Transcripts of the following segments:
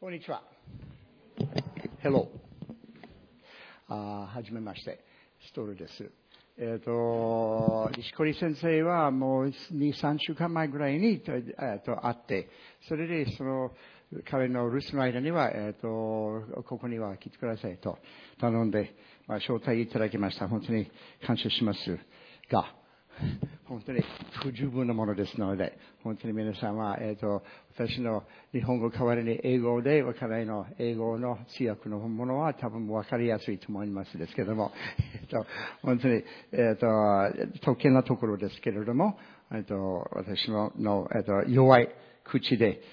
こんにちは。Hello。はじめまして。ストールです。石堀先生はもう2、3週間前ぐらいに会って、それで彼の留守の間には、ここには来てくださいと頼んで、招待いただきました。本当に感謝しますが、本当に不十分なものですので、本当に皆さんは、私の日本語代わりに英語でわからないの英語の通訳のものは多分わかりやすいと思いますですけれども、本当に、特権なところですけれども、私の、弱い口で、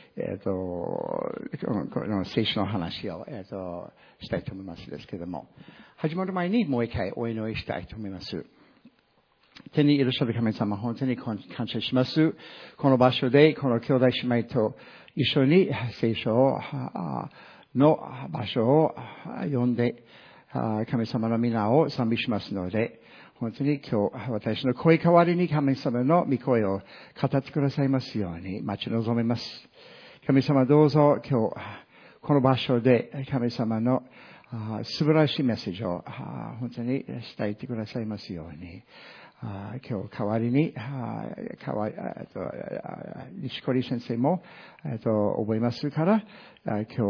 この聖書の話を、したいと思いますですけれども、始まる前にもう一回お祈りしたいと思います。天にいらっしゃる神様、本当に感謝します。この場所で、この兄弟姉妹と一緒に聖書の場所を読んで、神様の皆を賛美しますので、本当に今日、私の声代わりに神様の御声を語ってくださいますように待ち望めます。神様どうぞ今日、この場所で神様の素晴らしいメッセージを本当に伝えてくださいますように、今日代わりに、西堀先生も、覚えますから、今日、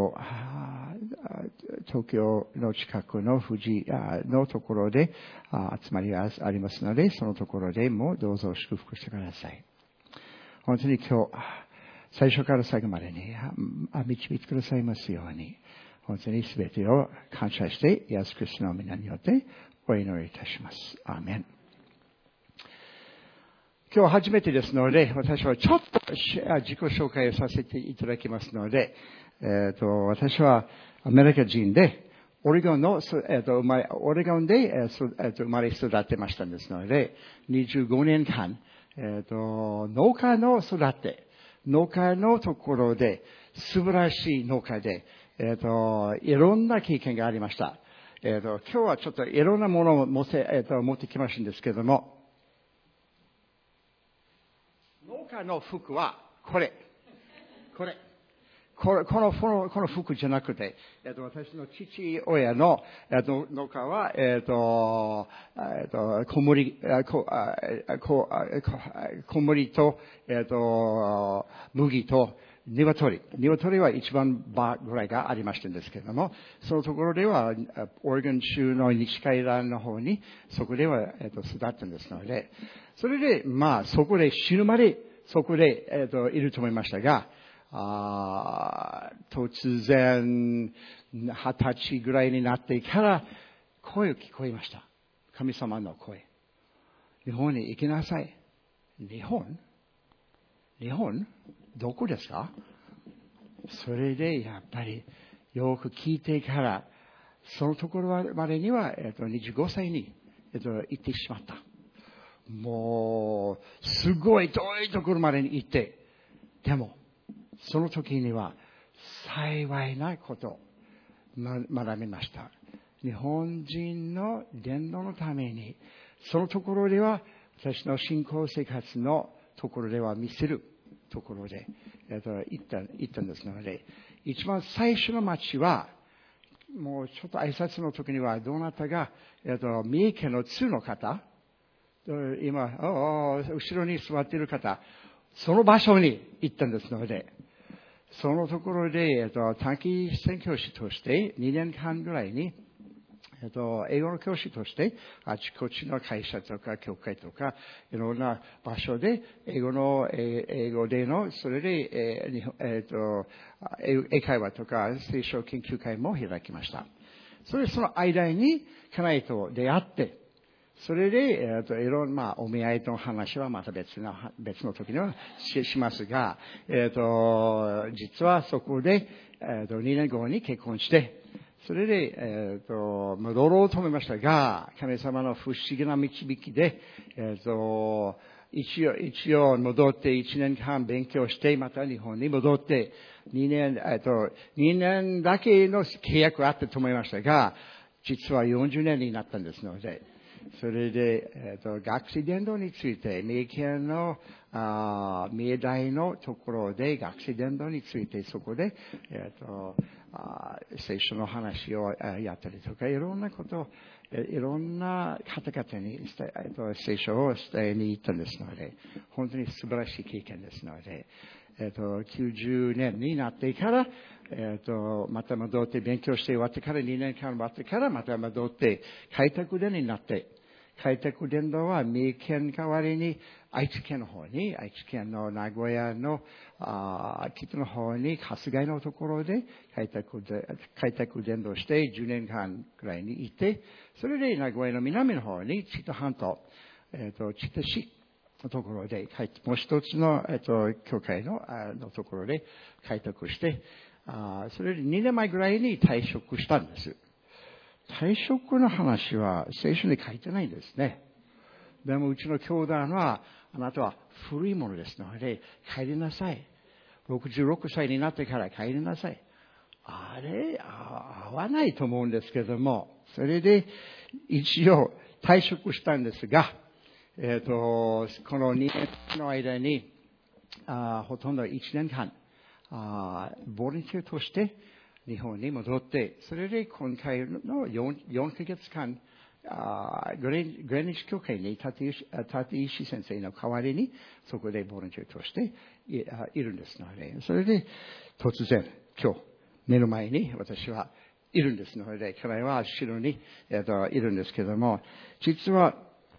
東京の近くの富士のところで集まりがありますので、そのところでもどうぞ祝福してください。本当に今日、最初から最後までに導いてくださいますように、本当に全てを感謝して、イエス・キリストの皆によってお祈りいたします。アーメン。今日初めてですので、私はちょっと自己紹介をさせていただきますので、私はアメリカ人で、オレゴンで生まれ育ってましたですので、25年間、農家のところで、素晴らしい農家で、いろんな経験がありました。今日はちょっといろんなものを持ってきましたんですけれども、農家の服はこの服じゃなくて、私の父親の、農家は、小麦と、麦と、鶏は一番場ぐらいがありましたんですけれども、そのところでは、オレゴン州の西海岸の方に、そこでは、育ったんですので、それで、そこで死ぬまで、そこで、いると思いましたが、突然、20歳ぐらいになってから声を聞こえました。神様の声。日本に行きなさい。日本どこですか？それでやっぱりよく聞いてから、そのところまでには、25歳に、行ってしまった。もう、すごい遠いところまでに行って、でも、その時には幸いなことを学びました。日本人の伝道のために、そのところでは、私の信仰生活のところでは見せるところで、行ったんですので、一番最初の町は、もうちょっと挨拶の時にはどなたが、三重県の津の方、今、後ろに座っている方、その場所に行ったんですので、そのところで、短期宣教師として2年間ぐらいに、英語の教師として、あちこちの会社とか、教会とか、いろんな場所で、英語での、それで、英会話とか、聖書研究会も開きました。その間に、家内と出会って、それで、いろんな、お見合いの話はまた別の時にはしますが、実はそこで、2年後に結婚して、それで、戻ろうと思いましたが、神様の不思議な導きで、一応戻って1年間勉強して、また日本に戻って、2年だけの契約があったと思いましたが、実は40年になったんですので、それで、学生伝道について、三重県の明大のところで学生伝道についてそこで、聖書の話をやったりとか、いろんなこと、いろんな方々に聖書を伝えに行ったんですので、本当に素晴らしい経験ですので、90年になってから、また戻って勉強して終わってから2年間終わってからまた戻って開拓伝になって、開拓伝道は三重県代わりに愛知県の方に、愛知県の名古屋の北の方に春日井のところで開拓伝道して10年間くらいにいて、それで名古屋の南の方に知多半島、知多市のところで、もう一つの、教会のところで開拓して、それで2年前ぐらいに退職したんです。退職の話は聖書に書いてないんですね。でもうちの兄弟は、あなたは古いものですので帰りなさい。66歳になってから帰りなさい。あれ、合わないと思うんですけども、それで一応退職したんですが、この2年の間に、ほとんど1年間、ボランティアとして日本に戻って、それで今回の 4ヶ月間、グレニッシュ教会に立石先生の代わりに、そこでボランティアとしているんですので、それで突然、今日、目の前に私はいるんですので、彼は後ろにいるんですけども、実は、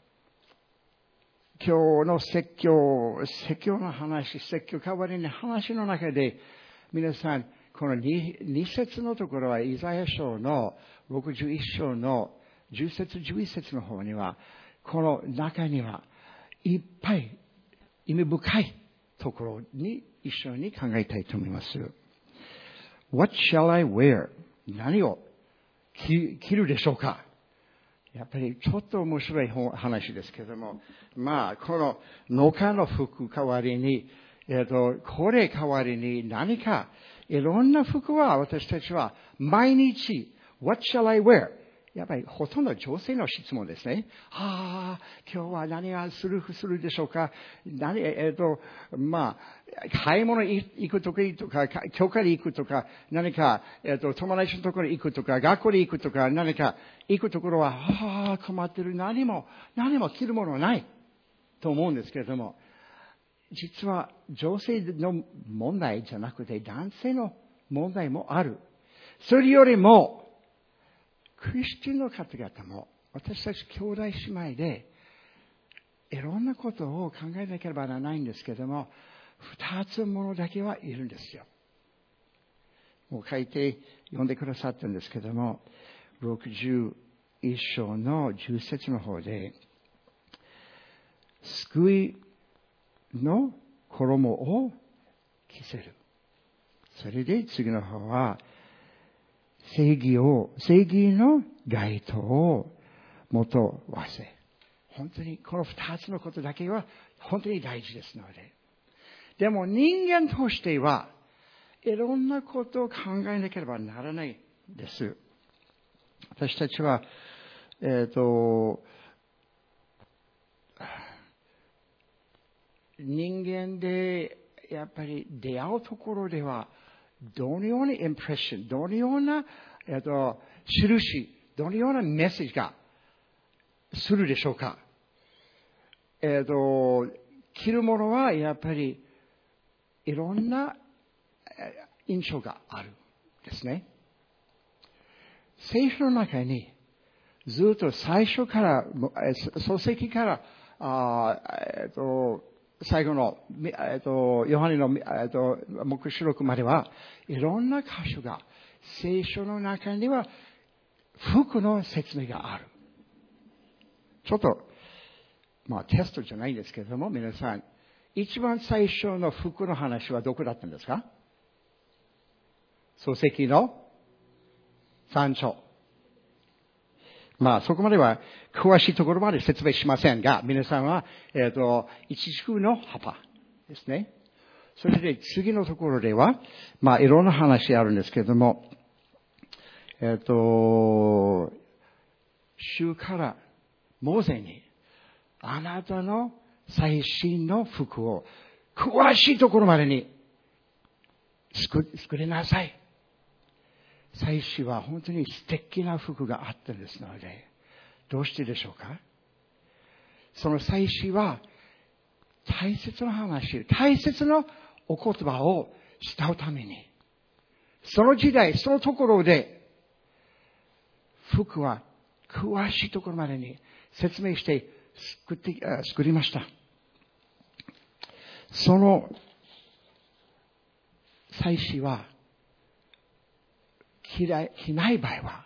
今日の説教の話、説教代わりに話の中で、皆さん、この2節のところは、イザヤ書の61章の10節11節の方には、この中にはいっぱい意味深いところに一緒に考えたいと思います。What shall I wear? 何を着るでしょうか？やっぱりちょっと面白い話ですけども、この農家の服代わりに、これ代わりに何か、いろんな服は私たちは毎日、What shall I wear? やっぱりほとんど女性の質問ですね。今日は何がするでしょうか？買い物行くとか、教会に行くとか、何か、友達のところに行くとか、学校に行くとか、何か行くところは、困ってる。何も着るものはない。と思うんですけれども、実は女性の問題じゃなくて、男性の問題もある。それよりも、クリスチャンの方々も、私たち兄弟姉妹で、いろんなことを考えなければならないんですけども、二つものだけはいるんですよ。もう書いて読んでくださったんですけども、61章の10節の方で、救いの衣を着せる。それで次の方は、正義の街灯をもとわせ。本当にこの二つのことだけは本当に大事ですので。でも人間としてはいろんなことを考えなければならないんです。私たちは、人間でやっぱり出会うところではどのようなインプレッション、どのような、印、どのようなメッセージがするでしょうか。着るものはやっぱりいろんな印象があるですね。聖書の中にずっと最初から、創世記から最後の、ヨハネの、黙示録までは、いろんな箇所が、聖書の中には、服の説明がある。ちょっと、テストじゃないんですけれども、皆さん、一番最初の服の話はどこだったんですか？創世記の3章。そこまでは詳しいところまで説明しませんが、皆さんは、イチジクの葉っぱですね。それで次のところでは、いろんな話あるんですけれども、主からモーセに、あなたの最新の服を詳しいところまでに作りなさい。祭司は本当に素敵な服があったんですので、どうしてでしょうか？その祭司は大切な話、大切なお言葉を慕うために、その時代、そのところで、服は詳しいところまでに説明して作りました。その祭司は、着ない場合は、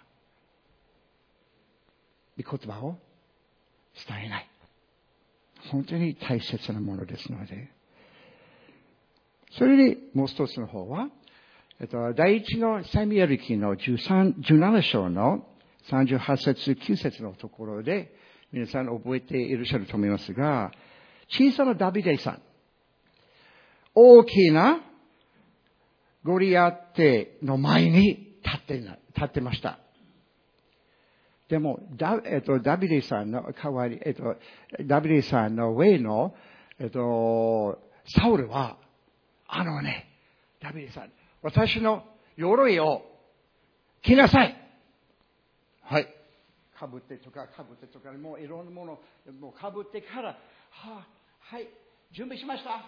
御言葉を伝えない。本当に大切なものですので。それでもう一つの方は、第一のサミュエル記の17章の38節、9節のところで、皆さん覚えていらっしゃると思いますが、小さなダビデさん、大きなゴリアテの前に立ってました。でも、ダビデさんの代わり、ダビデさんの上の、サウルは、ダビデさん、私の鎧を着なさい。はい。かぶってとか、もういろんなもの、もうかぶってから、はい、準備しました。はい、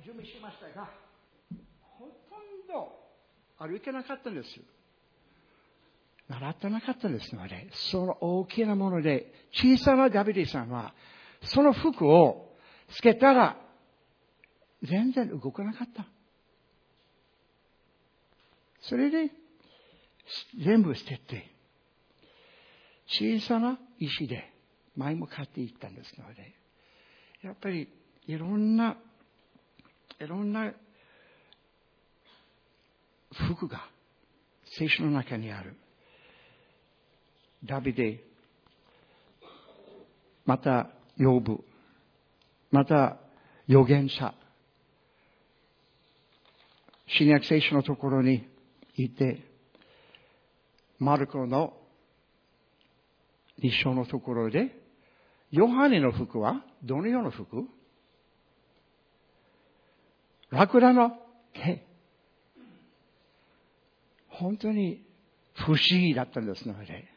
準備しましたが、ほとんど歩けなかったんです。習ってなかったですので、その大きなもので、小さなダビデさんは、その服をつけたら、全然動かなかった。それで、全部捨てて、小さな石で前向かっていったんですので、やっぱりいろんな服が聖書の中にある。ダビデ、またヨブ、また預言者、新約聖書のところにいて、マルコの2章のところで、ヨハネの服はどのような服？ラクダの毛。本当に不思議だったんですので。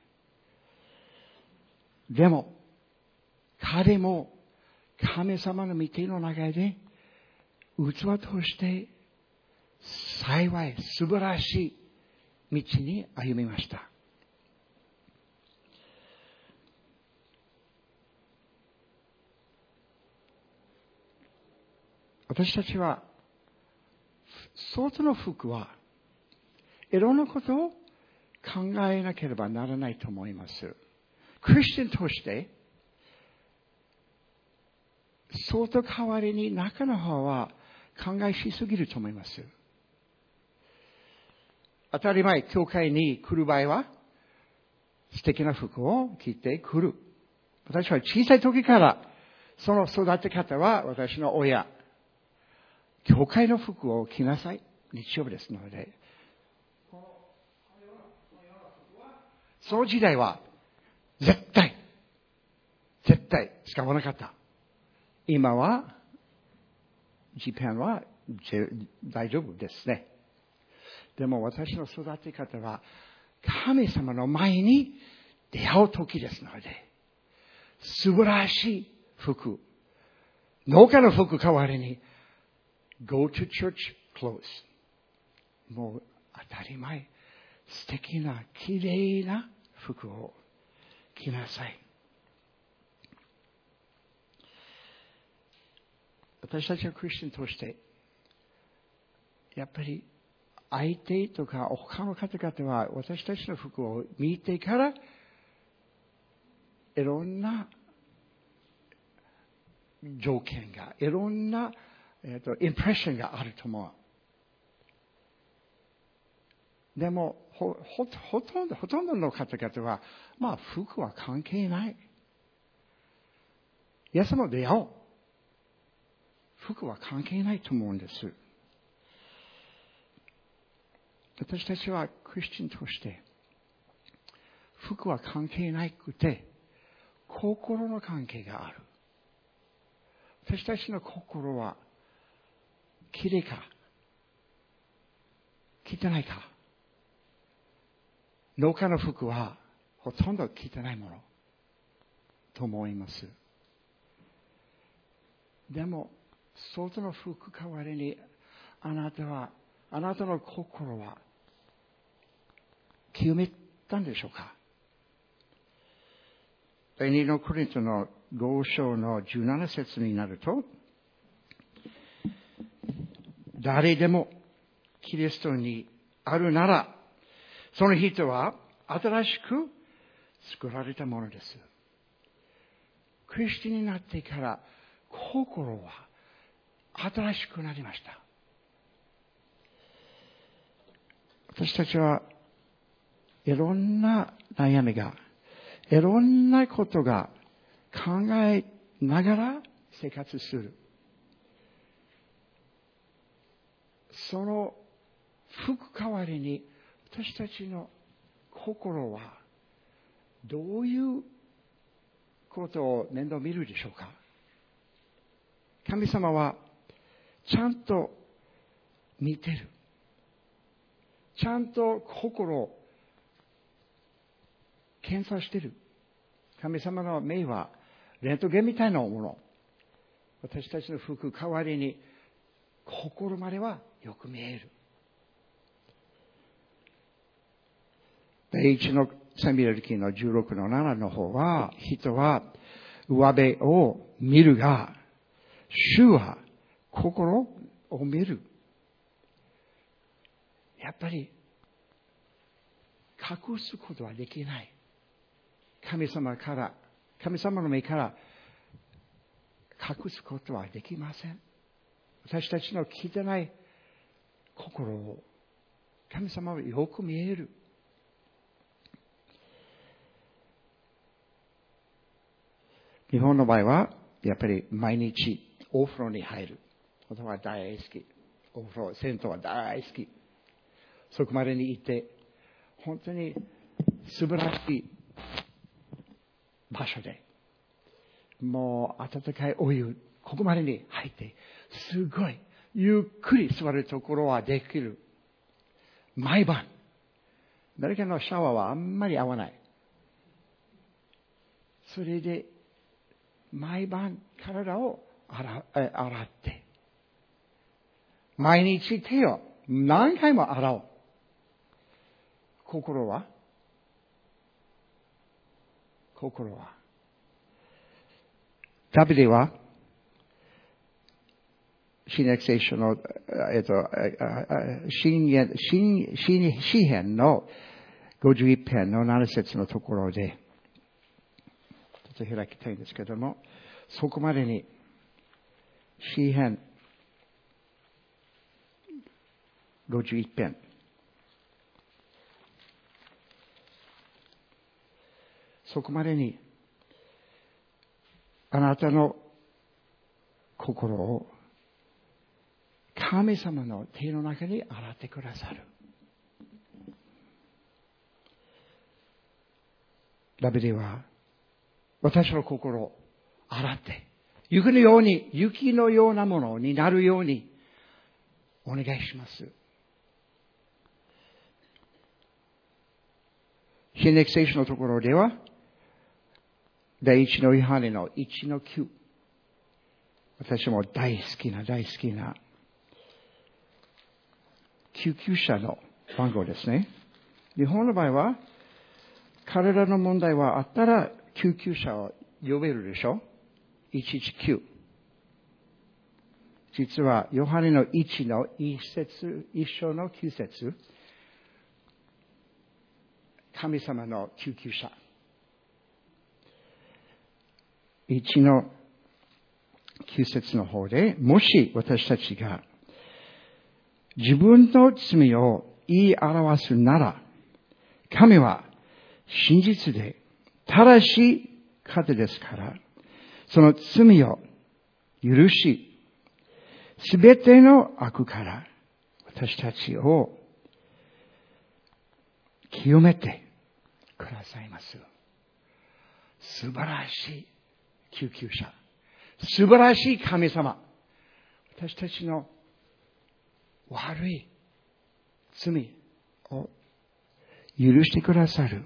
でも、彼も神様の御手の中で器として幸い素晴らしい道に歩みました。私たちは、外の服はいろんなことを考えなければならないと思います。クリスチャンとして、外代わりに中の方は考えしすぎると思います。当たり前、教会に来る場合は、素敵な服を着て来る。私は小さい時から、その育て方は私の親。教会の服を着なさい。日曜日ですので。その時代は、絶対使わなかった。今は、ジパンは大丈夫ですね。でも私の育て方は、神様の前に出会う時ですので、素晴らしい服、農家の服代わりに、Go to church clothes。もう当たり前、素敵な、綺麗な服を着なさい。私たちはクリスチャンとして、やっぱり相手とか他の方々は私たちの服を見てから、いろんな条件が、いろんなインプレッションがあると思う。でも、ほとんどの方々は、服は関係ない。イエス様出会おう。服は関係ないと思うんです。私たちはクリスチャンとして、服は関係なくて、心の関係がある。 私たちの心はきれいか汚いか。農家の服はほとんど汚いものと思います。でも外の服代わりにあなたの心は清めたんでしょうか。2のコリントの5章の17節になると、誰でもキリストにあるなら、その人は新しく作られたものです。クリスチャンになってから心は新しくなりました。私たちはいろんな悩みが、いろんなことが考えながら生活する。その服代わりに私たちの心はどういうことを面倒見るでしょうか。神様はちゃんと見てる。ちゃんと心を検査してる。神様の目はレントゲンみたいなもの。私たちの服代わりに心まではよく見える。第一のサミュエル記の16の7の方は、人は上辺を見るが、主は心を見る。やっぱり隠すことはできない。神様の目から隠すことはできません。私たちの汚い心を神様はよく見える。日本の場合はやっぱり毎日お風呂に入ることは大好き。お風呂、銭湯は大好き。そこまでに行って本当に素晴らしい場所で、もう温かいお湯、ここまでに入って、すごいゆっくり座るところはできる。毎晩。誰かのシャワーはあんまり合わない。それで、毎晩体を洗って、毎日手を何回も洗おう。心はダビデは新約聖書の詩編の51編の7節のところでちょっと開きたいんですけども、そこまでに詩編51編そこまでにあなたの心を神様の手の中に洗ってくださる。ダビデは私の心を洗って雪のようなものになるようにお願いします。新約聖書のところでは第一のヨハネの1の9。私も大好きな救急車の番号ですね。日本の場合は、彼らの問題はあったら救急車を呼べるでしょ ?119。実は、ヨハネの1の1章の9節。神様の救急車。1の9節の方で、もし私たちが自分の罪を言い表すなら、神は真実で正しい方ですから、その罪を許し、すべての悪から私たちを清めてくださいます。素晴らしい救急車。 素晴らしい神様。私たちの悪い罪を許してくださる。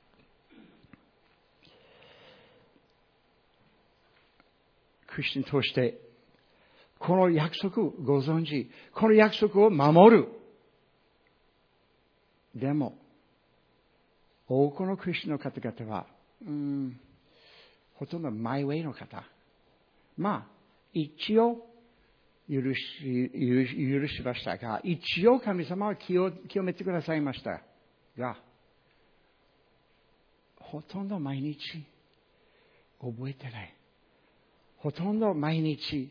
クリスチャンとして、この約束をご存知、この約束を守る。でも、多くのクリスチャンの方々は、ほとんどマイウェイの方。一応、許しましたが、一応神様は清めてくださいましたが、ほとんど毎日覚えてない。ほとんど毎日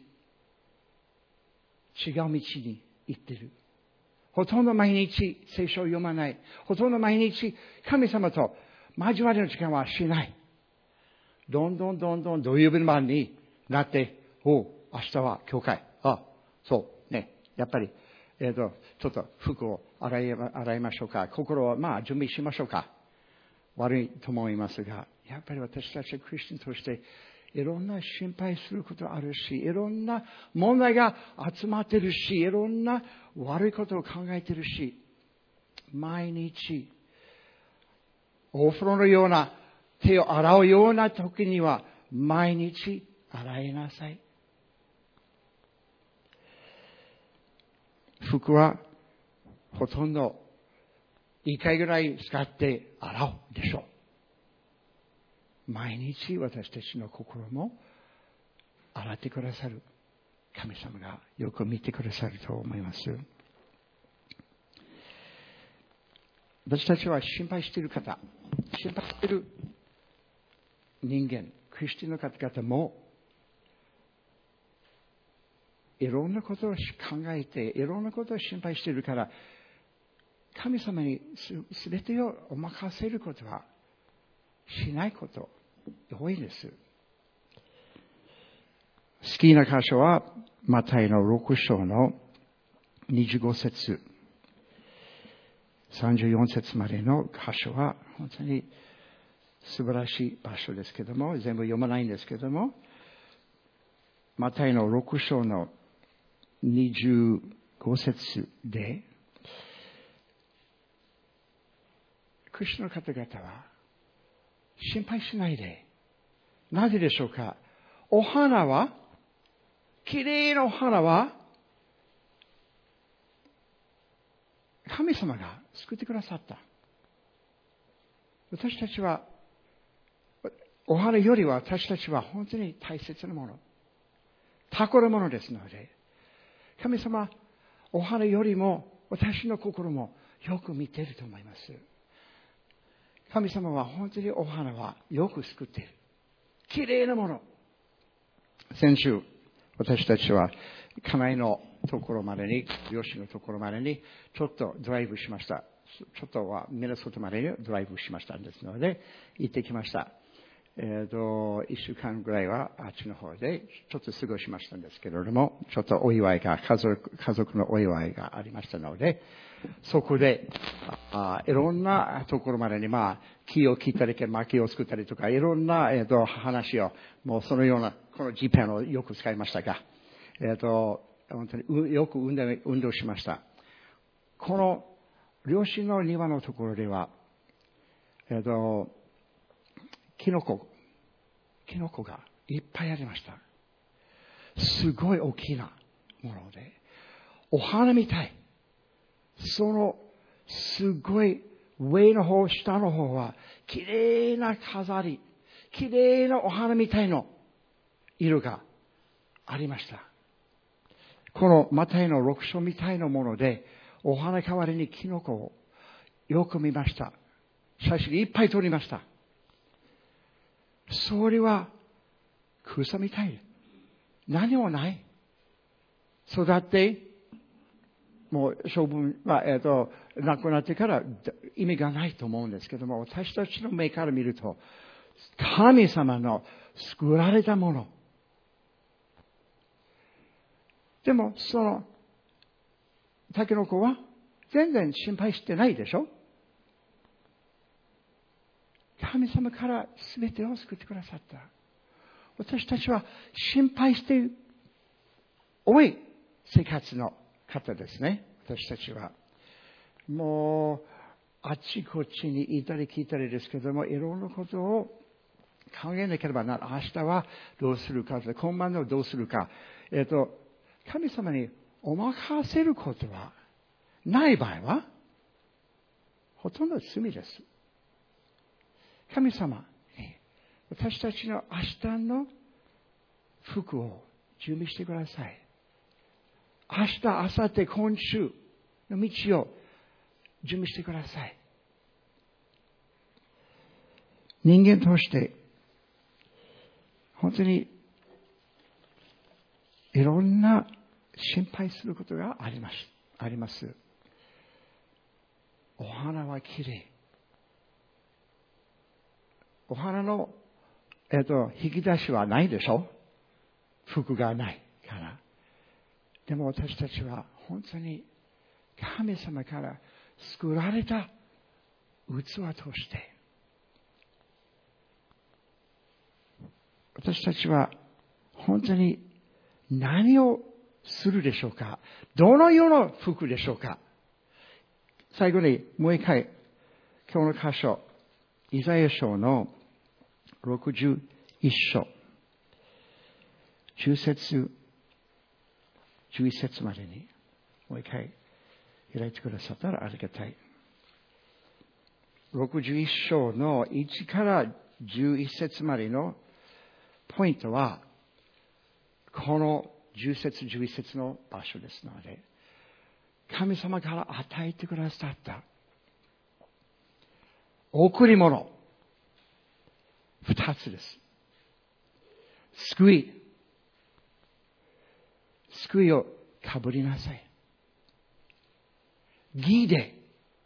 違う道に行っている。ほとんど毎日聖書を読まない。ほとんど毎日神様と交わりの時間はしない。どんどん土曜日の晩になって、明日は教会。そうね。やっぱり、ちょっと服を洗いましょうか。心を準備しましょうか。悪いと思いますが、やっぱり私たちクリスチャンとして、いろんな心配することあるし、いろんな問題が集まってるし、いろんな悪いことを考えてるし、毎日、お風呂のような、手を洗うような時には、毎日洗いなさい。服は、ほとんど、1回ぐらい使って洗うでしょう。毎日私たちの心も洗ってくださる神様がよく見てくださると思います。私たちは心配している方、心配している人間、クリスチャンの方々もいろんなことを考えて、いろんなことを心配しているから、神様にすべてをお任せることはしないこと多いです。好きな箇所はマタイの6章の25節34節までの箇所は本当に素晴らしい場所ですけども、全部読まないんですけども、マタイの6章の25節で、クリスチャンの方々は心配しないで。なぜでしょうか。お花は、きれいなお花は、神様が救ってくださった。私たちは、お花よりは私たちは本当に大切なもの。宝物ですので、神様、お花よりも私の心もよく見ていると思います。神様は本当にお花はよく作っている。きれいなもの。先週、私たちは家内のところまでに、両親のところまでに、ちょっとドライブしました。ちょっとはミネソタまでにドライブしましたんですので、行ってきました。1週間ぐらいはあっちの方でちょっと過ごしましたんですけれども、ちょっとお祝いが、家族のお祝いがありましたので、そこで、いろんなところまでに、木を切ったり、薪を作ったりとか、いろんな、話を、もうそのような、この G ペンをよく使いましたが、本当によく運動しました。この、両親の庭のところでは、キノコがいっぱいありました。すごい大きなもので、お花みたい。その、すごい上の方、下の方は、きれいな飾り、きれいなお花みたいな色がありました。このマタイの6章みたいなもので、お花代わりにキノコをよく見ました。写真いっぱい撮りました。それは草みたい。何もない。育って、もう処分は、なくなってから意味がないと思うんですけども、私たちの目から見ると、神様の作られたもの。でも、その、タケノコは全然心配してないでしょ？神様から全てを救ってくださった。 私たちは心配して多い生活の方ですね。私たちは。もう、あちこちにいたり聞いたりですけども、いろんなことを考えなければならない。明日はどうするか、今晩のどうするか。神様にお任せることはない場合は、ほとんど罪です。神様に私たちの明日の服を準備してください。明日、明後日、今週の道を準備してください。人間として本当にいろんな心配することがあります。お花はきれい。お花の、引き出しはないでしょ？服がないから。でも私たちは本当に神様から作られた器として、私たちは本当に何をするでしょうか？どのような服でしょうか？最後にもう一回、今日の箇所、イザヤ書の61章、10節、11節までにもう一回開いてくださったらありがたい。61章の1から11節までのポイントは、この10節、11節の場所ですので、神様から与えてくださった贈り物、2つです。救いをかぶりなさい。義で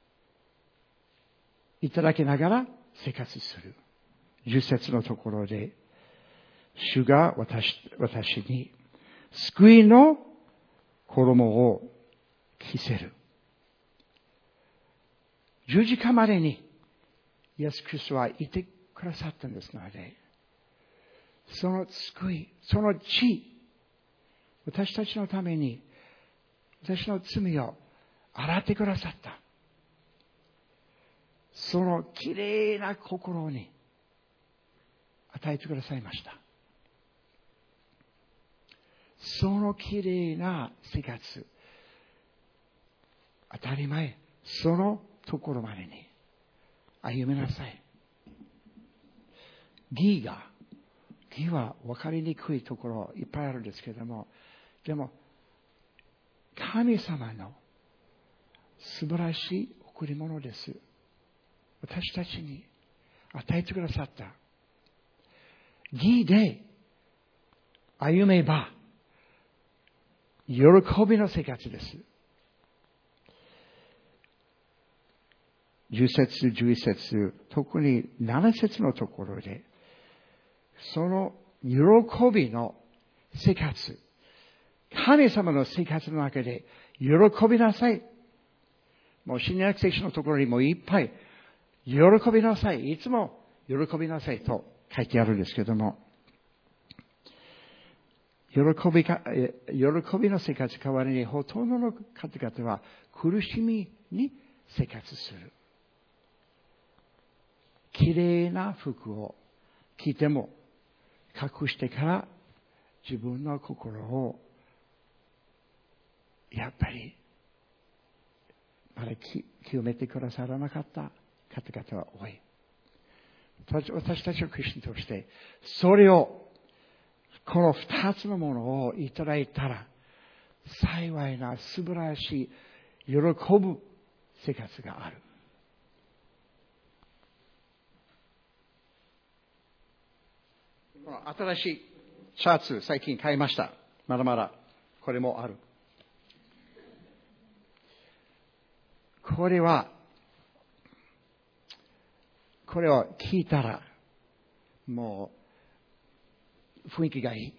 いただきながら生活する。10節のところで、主が私に救いの衣を着せる。十字架までにイエス・キリストはいてくださったんですので、その救い、その地、私たちのために私の罪を洗ってくださった。そのきれいな心に与えてくださいました。そのきれいな生活、当たり前、そのところまでに歩めなさい。義は分かりにくいところいっぱいあるんですけれども、でも神様の素晴らしい贈り物です。私たちに与えてくださった義で歩めば喜びの生活です。10節、11節、特に7節のところで、その喜びの生活、神様の生活の中で喜びなさい。もう新約聖書のところにもいっぱい喜びなさい。いつも喜びなさいと書いてあるんですけども、喜びの生活代わりにほとんどの方々は苦しみに生活する。きれいな服を着ても隠してから自分の心をやっぱりまだ清めてくださらなかった方々は多い。私たちはクリスチャンとしてそれをこの二つのものをいただいたら幸いな素晴らしい喜ぶ生活がある。この新しいシャツ最近買いました。まだまだこれもある。これを聞いたらもう雰囲気がいい。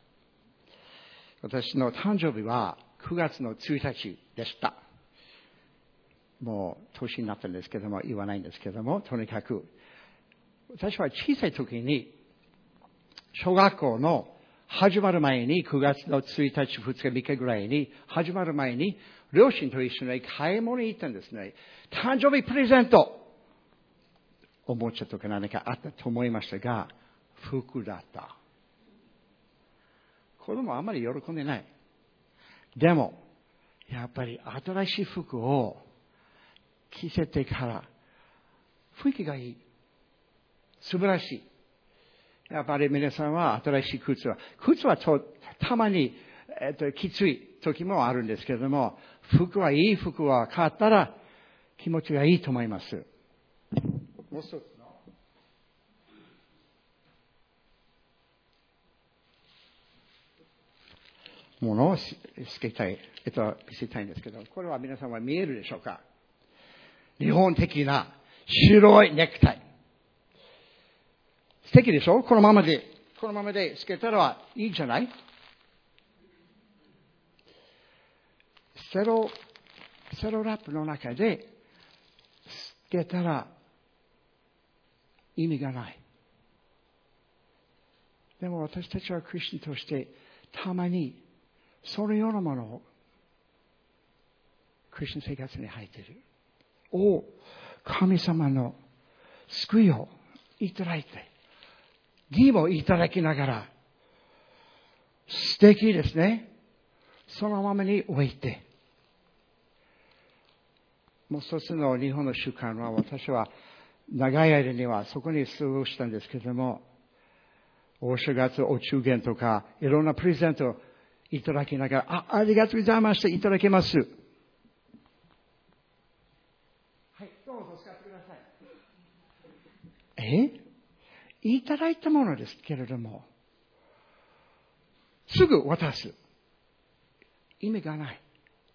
私の誕生日は9月の1日でした。もう年になったんですけども言わないんですけども、とにかく私は小さい時に小学校の始まる前に、9月の1日、2日、3日ぐらいに、始まる前に、両親と一緒に買い物に行ったんですね。誕生日プレゼントおもちゃとか何かあったと思いましたが、服だった。子供はあんまり喜んでない。でも、やっぱり新しい服を着せてから、雰囲気がいい。素晴らしい。やっぱり皆さんは新しい靴はたまに、きつい時もあるんですけれども、服はいい服は買ったら気持ちがいいと思います。もう一つのものを見せたいんですけど、これは皆さんは見えるでしょうか？日本的な白いネクタイ。素敵でしょ？このままでつけたらいいじゃない？セロラップの中でつけたら意味がない。でも私たちはクリスチャンとしてたまにそのようなものをクリスチャン生活に入っている。神様の救いをいただいて、義もいただきながら、素敵ですね。そのままに置いて。もう一つの日本の習慣は、私は長い間にはそこに過ごしたんですけれども、お正月、お中元とか、いろんなプレゼントをいただきながら、ありがとうございました。いただけます。はい、どうぞ使ってください。いただいたものですけれども、すぐ渡す。意味がない。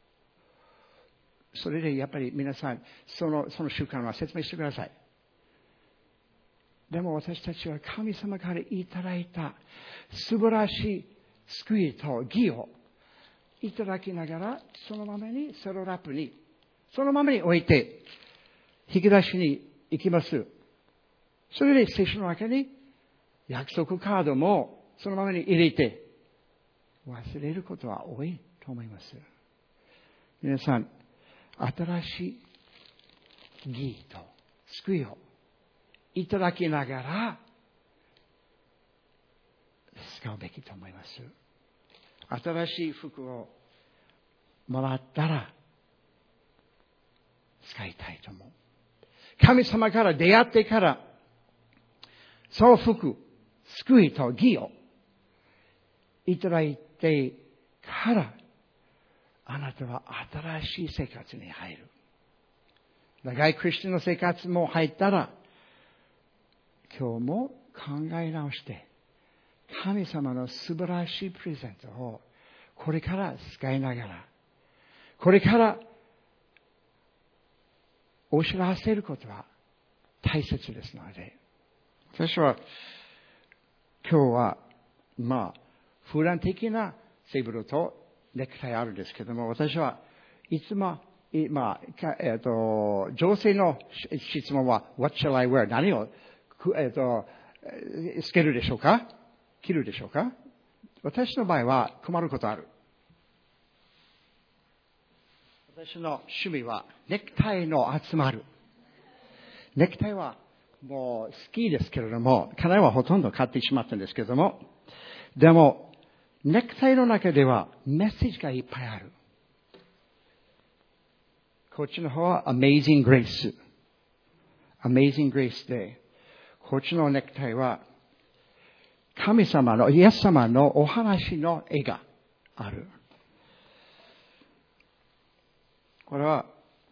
それでやっぱり皆さん、その習慣は説明してください。でも私たちは神様からいただいた素晴らしい救いと義をいただきながら、そのままにセロラップに、そのままに置いて、引き出しに行きます。それで聖書の中に約束カードもそのままに入れて、忘れることは多いと思います。皆さん、新しい義と救いをいただきながら使うべきと思います。新しい服をもらったら使いたいと思う。神様から出会ってから、その服、救いと義をいただいてから、あなたは新しい生活に入る。長いクリスチャンの生活も入ったら、今日も考え直して、神様の素晴らしいプレゼントをこれから使いながら、これからお知らせることは大切ですので、私は今日は普段的なセーブルとネクタイあるんですけども、私はいつも女性の質問は What shall I wear? 何をつけるでしょうか？着るでしょうか？私の場合は困ることある。私の趣味はネクタイの集まる。ネクタイはもう好きですけれども、彼はほとんど買ってしまったんですけれども、でもネクタイの中ではメッセージがいっぱいある。こっちの方は Amazing Grace。Amazing Grace で、こっちのネクタイは神様の、イエス様のお話の絵がある。これは、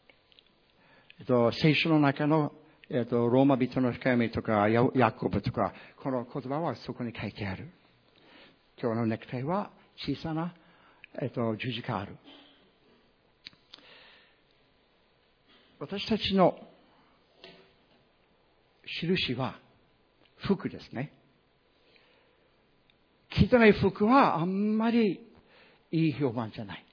聖書の中の、ローマ人の手紙とか、ヤコブとか、この言葉はそこに書いてある。今日のネクタイは小さな、十字架ある。私たちの印は服ですね。汚い服はあんまりいい評判じゃない。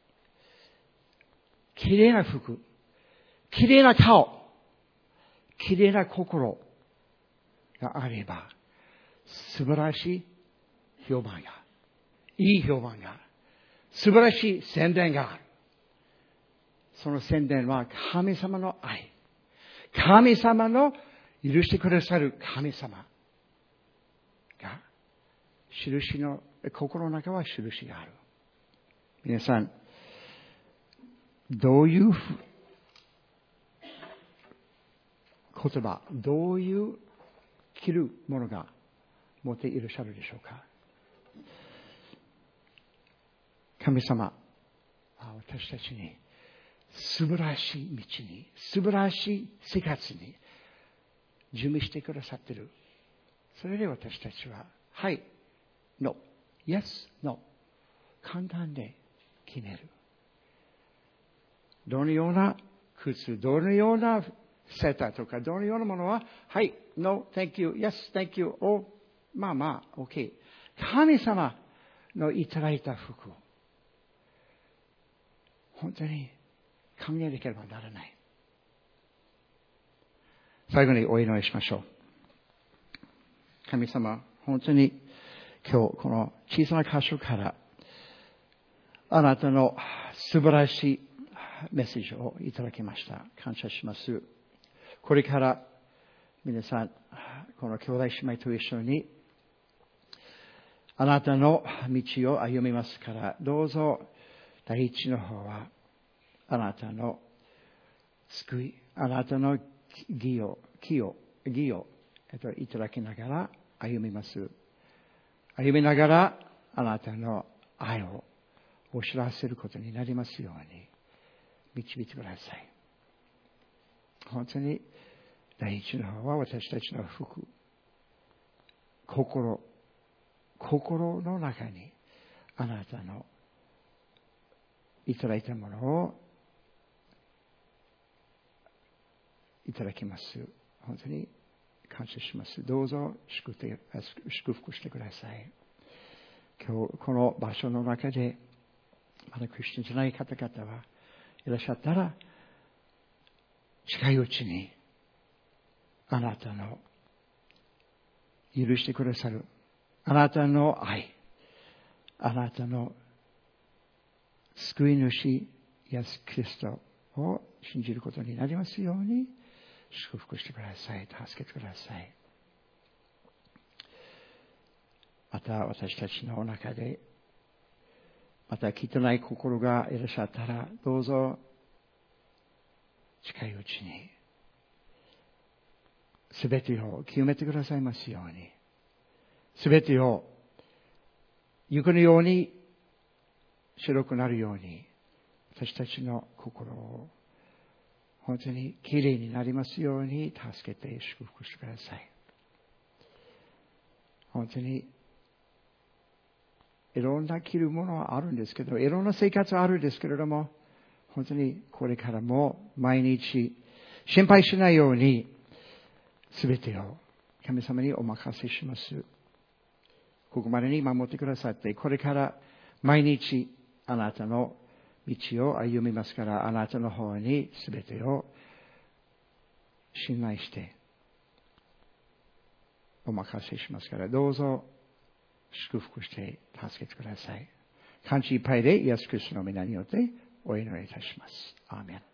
綺麗な服、綺麗な顔、綺麗な心があれば、 素晴らしい評判が、いい評判が、素晴らしい宣伝がある。その宣伝は神様の愛。神様の許してくださる神様が、印の、心の中は印がある。皆さん、どういう言葉、どういう着るものが持っていらっしゃるでしょうか。神様は私たちに素晴らしい道に、素晴らしい生活に準備してくださっている。それで私たちは、はい、No、Yes、No、簡単で決める。どのような靴、どのようなセーターとか、どのようなものは、はい、No、Thank you、Yes、Thank you、まあまあ、OK。神様のいただいた服を、本当に考えなければならない。最後にお祈りしましょう。神様、本当に今日この小さな箇所からあなたの素晴らしいメッセージをいただきました。感謝します。これから皆さん、この兄弟姉妹と一緒にあなたの道を歩みますから、どうぞ第一の方はあなたの救い、あなたの義をいただきながら歩みます。歩みながらあなたの愛をお知らせることになりますように導いてください。本当に第一の方は私たちの服、心の中にあなたのいただいたものをいただきます。本当に感謝します。どうぞ祝福してください。今日この場所の中でまだクリスチャンじゃない方々はいらっしゃったら、近いうちにあなたの許してくださるあなたの愛、あなたの救い主イエス・キリストを信じることになりますように祝福してください。助けてください。また私たちの中でまた汚い心がいらっしゃったら、どうぞ近いうちにすべてを清めてくださいますように、すべてを雪のように白くなるように、私たちの心を本当にきれいになりますように助けて祝福してください。本当にいろんな着るものはあるんですけど、いろんな生活はあるんですけれども、本当にこれからも毎日心配しないように全てを神様にお任せします。ここまでに守ってくださって、これから毎日あなたの道を歩みますから、あなたの方に全てを信頼してお任せしますから、どうぞ祝福して助けてください。感謝いっぱいでイエス・キリストの皆によってお祈りいたします。アーメン。